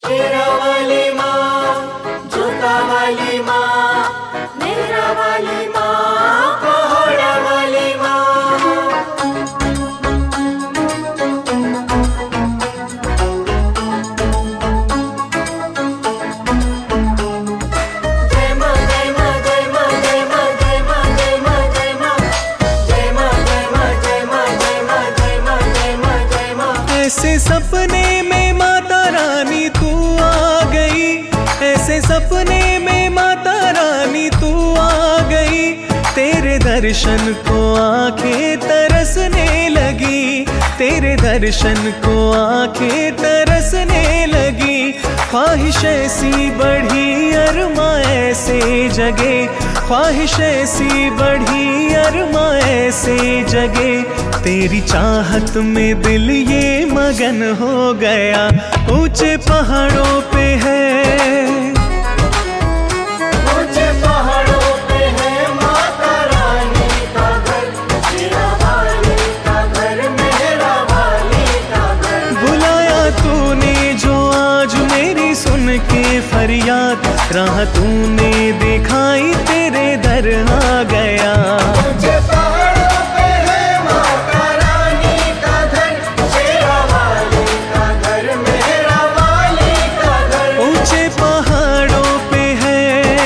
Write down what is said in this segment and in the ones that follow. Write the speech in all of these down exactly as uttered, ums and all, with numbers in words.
शेरा वाली माँ, जोता वाली माँ, मेहरा वाली माँ, पहाड़ा वाली माँ। जय माँ जय माँ जय माँ जय माँ जय माँ जय माँ जय माँ जय माँ जय माँ जय माँ जय माँ जय माँ जय माँ जय माँ। ऐसे सपने में माता रानी तू आ गई, ऐसे सपने में माता रानी तू आ गई। तेरे दर्शन को आंखें तरसने लगी, तेरे दर्शन को आंखें तरसने लगी। ख्वाहिश ऐसी बढ़ी अरमा ऐसे जगे, ख्वाहिश ऐसी बढ़ी अरमा ऐसे जगे। तेरी चाहत में दिल ये मगन हो गया, ऊंचे पहाड़ों पे है, ऊंचे पहाड़ों पे है माता रानी का घर, शेरा वाली का घर, मेहरा वाली का घर। बुलाया तूने जो आज मेरी सुन के फरियाद, राह तूने दिखाई तेरे दर आ गया। ऊंचे पहाड़ों पे है माता रानी का घर, शेरा वाली का घर, मेहरा वाली का घर। ऊंचे पहाड़ों पे है,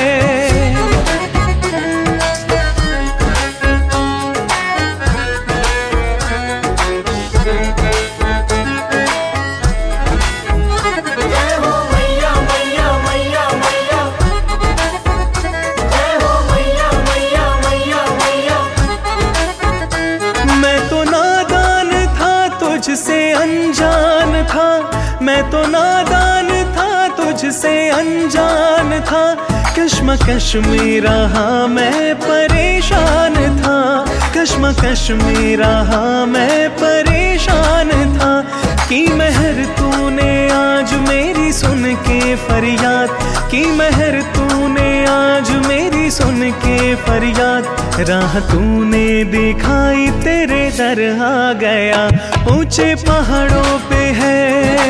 जय हो मैया मैया मैया मैया, जय हो मैया मैया मैया मैया। मैं तो नादान था तुझसे अनजान था, मैं तो नादान था तुझसे अनजान था। कश्मकश में रहा मैं परेशान था, कश्मकश में रहा मैं परेशान था। की मेहर तूने आज मेरी सुन के फरियाद, की मेहर तूने आज मेरी सुन के फरियाद। राह तूने दिखाई तेरे दर आ गया, ऊंचे पहाड़ों पे है,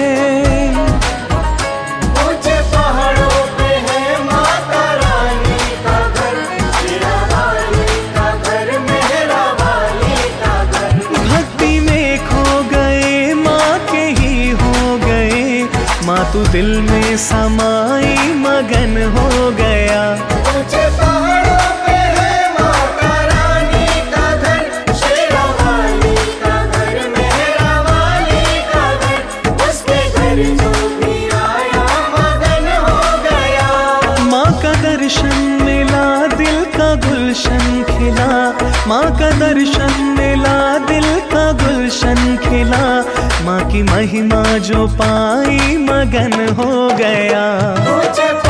ऊंचे पहाड़ों पे है माता रानी का घर, शेरा वाली का घर, मेहरा वाली का घर। भक्ति में खो गए माँ के ही हो गए, माँ तू दिल में समाई मगन हो गया। ऊंचे पहाड़ों पे है माता रानी का घर, शेरा वाली का घर, मेहरा वाली का घर। उसके घर जो भी आया मगन हो गया। माँ का दर्शन मिला दिल का गुलशन खिला, माँ का दर्शन मिला दिल का गुलशन खिला। माँ की महिमा जो पाई मगन हो गया। ऊंचे